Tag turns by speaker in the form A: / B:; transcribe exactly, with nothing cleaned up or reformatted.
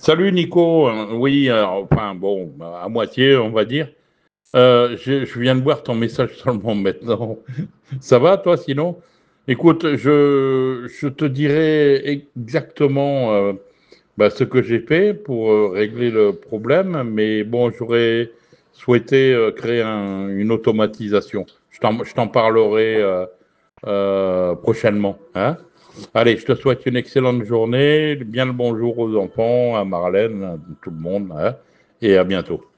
A: Salut Nico. Euh, oui, euh, enfin bon, à moitié on va dire. Euh, je, je viens de voir ton message seulement maintenant. Ça va toi sinon? Écoute, je, je te dirai exactement euh, bah, ce que j'ai fait pour euh, régler le problème, mais bon, j'aurais souhaité euh, créer un- une automatisation. Je t'en, je t'en parlerai euh, euh, prochainement, hein. Allez, je te souhaite une excellente journée, bien le bonjour aux enfants, à Marlène, à tout le monde, hein, et à bientôt.